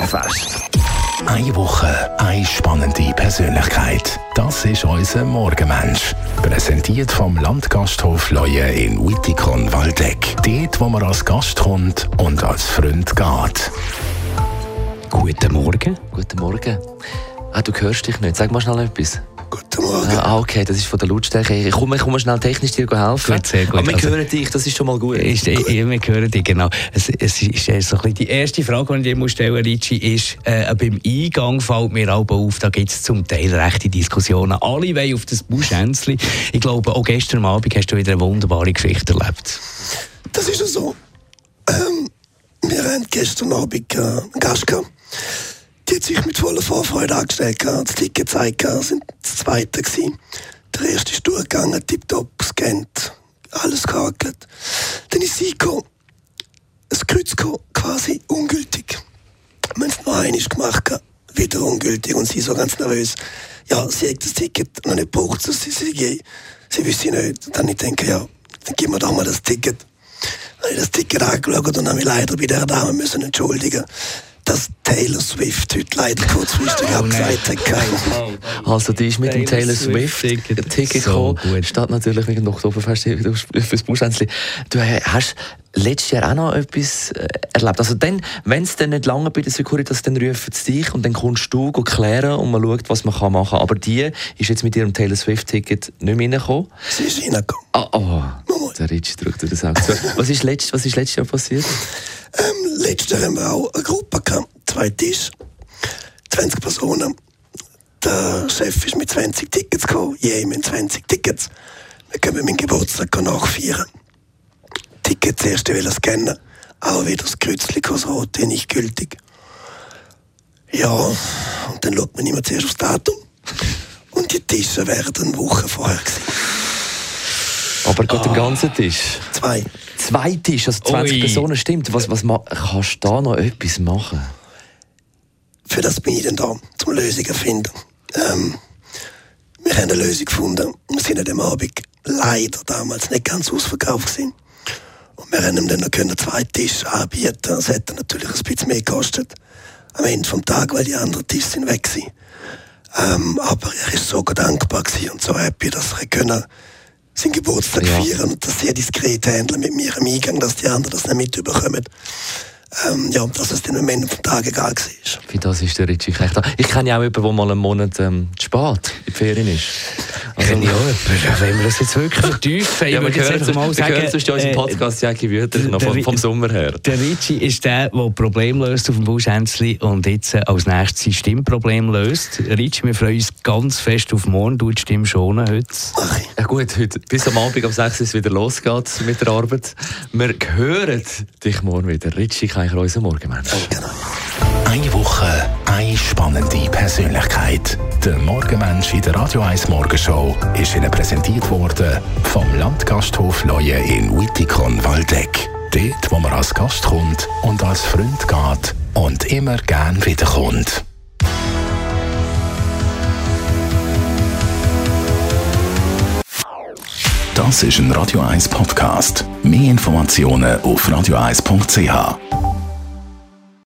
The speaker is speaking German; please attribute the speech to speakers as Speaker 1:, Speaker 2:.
Speaker 1: Sommerfest. Eine Woche, eine spannende Persönlichkeit. Das ist unser Morgenmensch. Präsentiert vom Landgasthof Leue in Wittikon-Waldeck. Dort, wo man als Gast kommt und als Freund geht.
Speaker 2: Guten Morgen.
Speaker 3: Guten Morgen. Du hörst dich nicht. Sag mal schnell etwas.
Speaker 4: Guten Morgen.
Speaker 3: Okay, das ist von der Lautstärke. Ich komme schnell technisch dir helfen.
Speaker 2: Gut, sehr gut.
Speaker 3: Aber wir hören dich, das ist schon mal gut.
Speaker 2: Wir hören dich, genau. Es ist so ein bisschen die erste Frage, die ich dir stellen muss, Ricci, ist, beim Eingang fällt mir auch auf, da gibt es zum Teil rechte Diskussionen. Alle wollen auf das Buschhänzli. Ich glaube, auch gestern Abend hast du wieder eine wunderbare Geschichte erlebt.
Speaker 4: Das ist ja so. Wir haben gestern Abend einen Gast gehabt. Die hat sich mit voller Vorfreude angestellt, das Ticket gezeigt, sind das zweite gewesen. Der erste ist durchgegangen, tipptopp, gescannt, alles gehackelt. Dann ist sie gekommen, das Kreuz gekommen, quasi ungültig. Wir haben es noch einmal gemacht, wieder ungültig, und sie so ganz nervös. Ja, sie hat das Ticket noch nicht gebraucht, sie wüsste nicht. Und dann ich denke, ja, dann gib mir doch mal das Ticket. Dann habe ich das Ticket angeschaut und habe mich leider bei der Dame müssen entschuldigen, dass Taylor Swift heute leider kurzfristig abgesagt hat.
Speaker 3: Also die ist mit dem Taylor Swift-Ticket gekommen. Steht natürlich wegen dem Oktoberfest fürs Buschhänzli. Du hast letztes Jahr auch noch etwas erlebt. Also dann, wenn es dann nicht lange bei der Securitas, dann rufen sie dich und dann kommst du klären und man schaut, was man machen kann. Aber die ist jetzt mit ihrem Taylor Swift-Ticket nicht mehr reingekommen.
Speaker 4: Sie ist reingekommen.
Speaker 3: Der Ritchie drückt dir das Auge zu. Was ist letztes Jahr passiert?
Speaker 4: Letztes Jahr haben wir auch eine Gruppe gehabt, 2 Tische, 20 Personen. Der Chef ist mit 20 Tickets gekommen, mit 20 Tickets. Wir können meinen Geburtstag nachfeiern. Ticket zuerst scannen, auch wieder das Kreuzchen, das rote, nicht gültig. Ja, und dann schaut man immer zuerst aufs Datum. Und die Tische wären eine Woche vorher gewesen.
Speaker 3: Aber gerade den ganzen Tisch?
Speaker 4: 2.
Speaker 3: 2 Tische, also 20 Personen, stimmt. Was kannst du da noch etwas machen?
Speaker 4: Für das bin ich dann da, zum Lösungen finden. Wir haben eine Lösung gefunden. Wir sind an dem Abend leider damals nicht ganz ausverkauft gewesen. Und wir haben ihm dann noch 2 Tische anbieten. Das hätte natürlich ein bisschen mehr gekostet. Am Ende des Tages, weil die anderen Tische sind weg waren. Aber er war so dankbar und so happy, dass er können seinen Geburtstag feiern und das sehr diskret handeln mit mir am Eingang, dass die anderen das nicht mitbekommen. Dass es dann am Ende des Tages egal war.
Speaker 3: Für das ist der Ritchie echt da. Ich kenne ja auch jemanden, der mal einen Monat zu spät in die Ferien ist.
Speaker 2: Also, kenne ich auch jemanden, wenn wir das jetzt wirklich vertiefen.
Speaker 3: Ja, wir hören sonst ja unseren Podcast Jackie Wüter noch vom Sommer her. Der
Speaker 2: Ritchie ist der Probleme löst auf dem Buschhänzli und jetzt als nächstes sein Stimmproblem löst. Ritchie, wir freuen uns ganz fest auf morgen. Du die Stimme schonen heute.
Speaker 3: Ja gut, heute bis am Abend um 6 Uhr wieder losgeht mit der Arbeit. Wir hören dich morgen wieder. Ritchie, unser Morgenmensch.
Speaker 4: Genau.
Speaker 1: Eine Woche, eine spannende Persönlichkeit. Der Morgenmensch in der Radio 1 Morgenshow ist Ihnen präsentiert worden vom Landgasthof Leue in Wittikon-Waldeck. Dort, wo man als Gast kommt und als Freund geht und immer gern wiederkommt. Das ist ein Radio 1 Podcast. Mehr Informationen auf radio1.ch.